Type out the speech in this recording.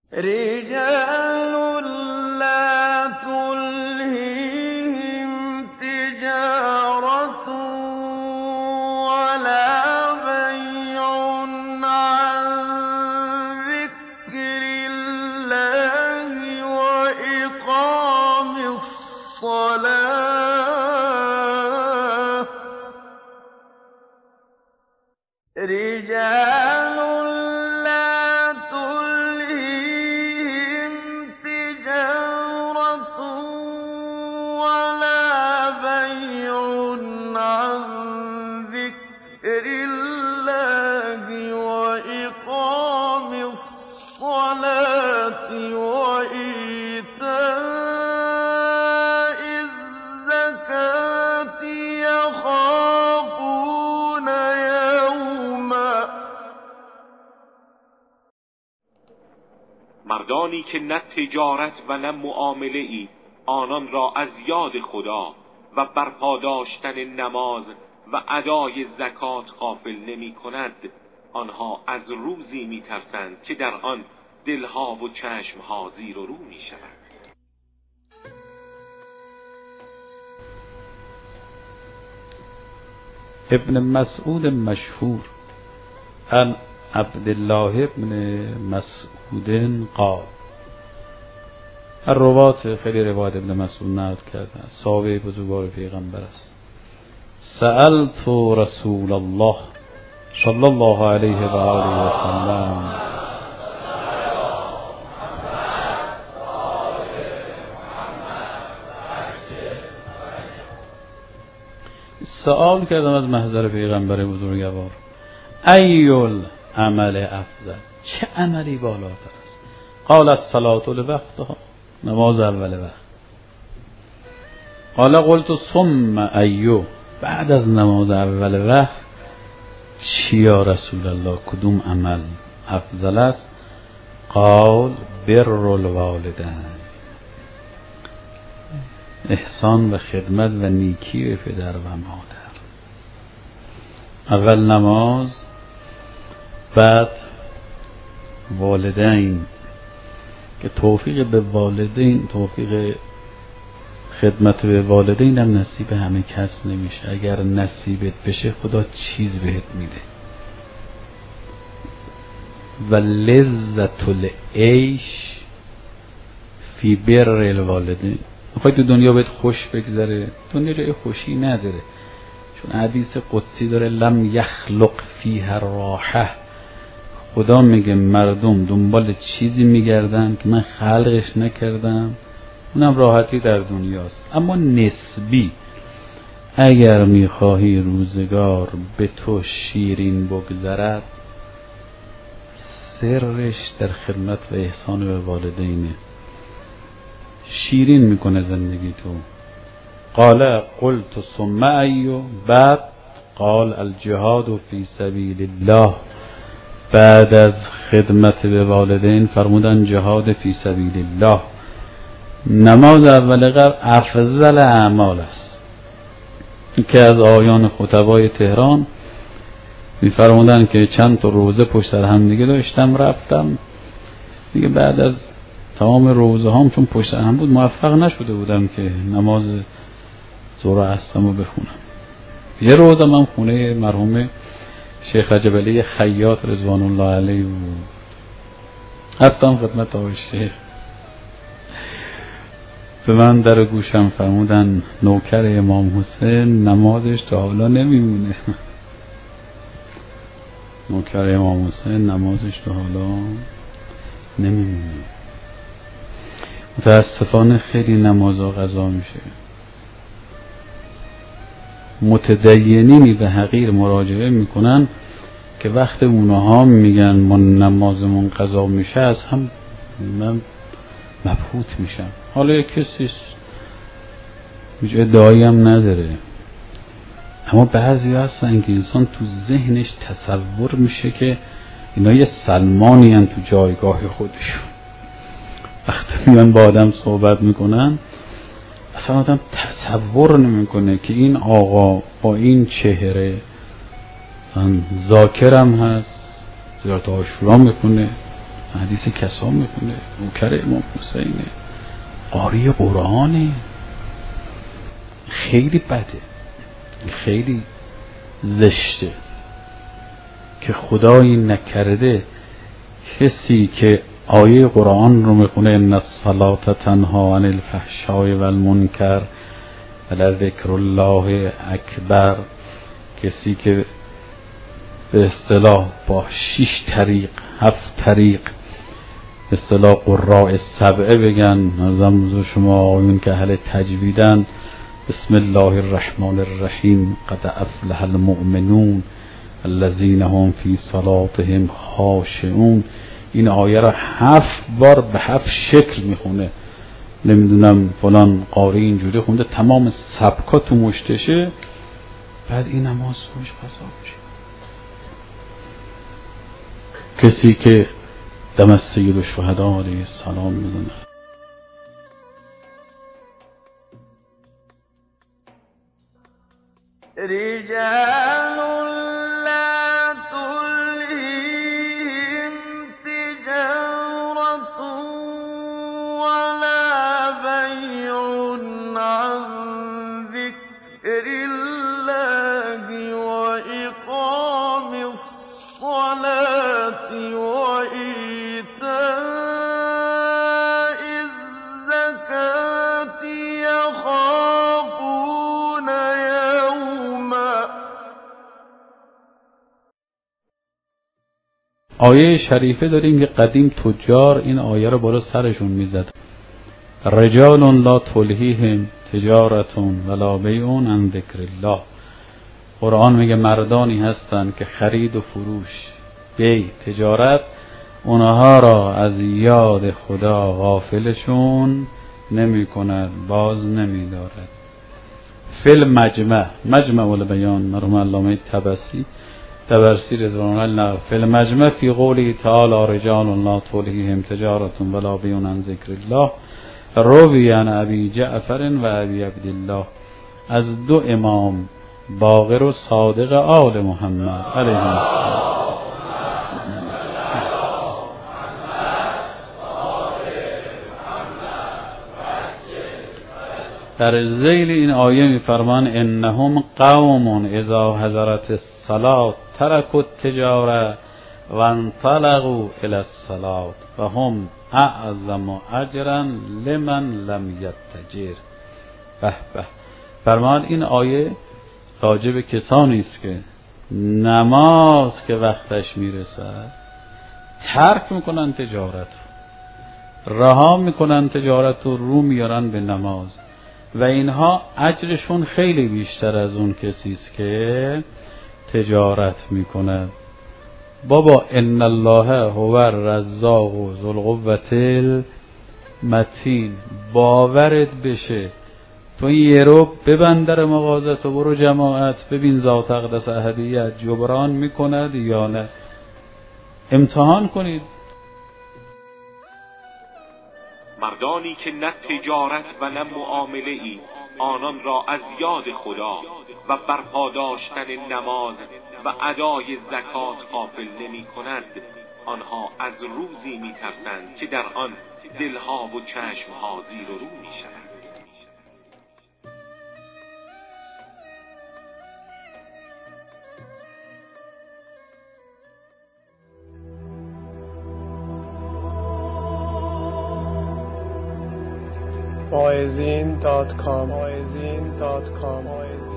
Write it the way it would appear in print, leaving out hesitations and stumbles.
رجال لا تلهيهم تجارة ولا بيع عن ذكر الله وإقام الصلاة رجال لا تلهيهم تجارة ولا بيع عن ذكر الله وإقام الصلاة وإيتاء الزكاة يخافون يوما. مردانی که نه تجارت و نه معامله ای آنان را از یاد خدا و برپا داشتن نماز و ادای زکات غافل نمی کند، آنها از روزی می ترسند که در آن دلها و چشمها زیر و رو می شود. ابن مسعود مشهور عن عبدالله ابن مسعود قال، الروات خیلی روایت ابن مسعود نقل کرده، صحابه بزرگوار پیغمبر است. سألت رسول الله صلی الله علیه و آله و سلم سوال کردم از محضر پیغمبر بزرگوار، ایول عمل افضل، چه عملی بالاتر است؟ قال الصلاة لوقتها، نماز اول وقت. قال قلت ثم ایو، بعد از نماز اول وقت چی یا رسول الله، کدوم عمل افضل است؟ قال بر الوالدین، احسان و خدمت و نیکی به پدر و مادر. اول نماز، بعد والدین، که توفیق به والدین، توفیق خدمت به والدین هم نصیب همه کس نمیشه. اگر نصیبت بشه خدا چیز بهت میده. و لذت العیش فی بر الوالدین، میخوای تو دنیا بهت خوش بگذره، دنیا جای خوشی نداره، چون حدیث قدسی داره لم یخلق فیها راحه، خدا میگه مردم دنبال چیزی میگردن که من خلقش نکردم، اونم راحتی در دنیاست، اما نسبی. اگر میخواهی روزگار به تو شیرین بگذرد، سرش در خدمت و احسان به والدینه، شیرین میکنه زندگی تو. قال قلت ثم ایو، بعد قال الجهاد فی سبیل الله، بعد از خدمت به والدین فرمودن جهاد فی سبیل الله. نماز اول قبل افضل اعمال است. که از آیان خطبای تهران میفرمودن که چند تا روزه پشت سر هم دیگه داشتم، رفتم دیگه بعد از تمام روزه هام چون پشت سر هم بود موفق نشده بودم که نماز ظهر و عصرمو بخونم. یه روزم من خونه مرحوم شیخ رجب علی خیاط رضوان الله علیه بود، رفتم خدمت آقای شیخ، به من در گوشم فرمودن نوکر امام حسین نمازش تا حالا نمیمونه. نوکر امام حسین نمازش تا حالا نمیمونه. متاسفانه خیلی نمازها قضا میشه. متدینینی به حقیر مراجعه میکنن که وقت اونها میگن ما نمازمون قضا میشه، از هم من مبهوت میشم. حالا یک کسی هیچ ادعایی هم نداره، اما بعضی هستن که انسان تو ذهنش تصور میشه که اینا یه سلمانی هن تو جایگاه خودشون. وقتی میان با آدم صحبت میکنن اصلا آدم تصور نمیکنه که این آقا با این چهره ذاکرم هست، زیارت عاشورا میکنه، حدیث کسا میخونه، نوکر امام حسینه، قاری قرآنه. خیلی بده، خیلی زشته که خدایی نکرده کسی که آیه قرآن رو میخونه ان الصلاة تنها عن الفحشاء والمنکر ولذکر الله اکبر، کسی که به اصطلاح با 6 طریق 7 طریق به اصطلاح قراء سبعه بگن، ارزم شما آقایون که اهل تجویدن، بسم الله الرحمن الرحیم قد افلح المؤمنون الذین هم فی صلاتهم خاشعون، این آیه را 7 بار به 7 شکل میخونه. نمیدونم فلان قاری اینجوری خونده، تمام سبکا تو مشتشه، بعد این نماز روش قضا میشه. کسی که دم از سید الشهدا علیه السلام میزنه. رجال لا تلهيهم تجارة ولا بيع عن ذكر الله وإقام الصلاة وإيتاء الزكاة يخافون يوما. آیه شریفه داریم که قدیم تجار این آیه رو بالا سرشون میزد. رجال لا تلهیهم تجارت ولا بیع عن ذکر الله. قرآن میگه مردانی هستند که خرید و فروش، بیع، تجارت، اونها را از یاد خدا غافلشون نمی کند، باز نمی دارد. فل مجمع البیان مرحوم علامه طبرسی رضوان الله نقل فل مجمع فی قوله تعالی رجال لا تلهیهم تجارت ولا بیع عن ذکر الله روی عن ابی جعفر و ابی عبدالله، از 2 امام باقر و صادق آل محمد علیه السلام. در ذیل این آیه میفرمان انهم قوم اذا حضرت الصلاة ترکوا التجاره و انطلقوا الى الصلاة و هم اعظم اجرا لمن لم یتجر. به به، فرمان این آیه راجب کسانی است که نماز که وقتش میرسد ترک میکنن تجارت، رها میکنن تجارت و رو میارن به نماز، و اینها اجرشون خیلی بیشتر از اون کسی است که تجارت میکنه. بابا ان الله هو الرزاق ذو القوة المتین، باورت بشه تو یه رو ببند در مغازت و برو جماعت ببین ذات اقدس احدیت جبران میکند یا نه. امتحان کنید. مردانی که نه تجارت و نه معامله ای آنان را از یاد خدا و برپا داشتن نماز و ادای زکات غافل نمی کند، آنها از روزی می ترسند که در آن دلها و چشمها زیر و رو می شود. Moazin.com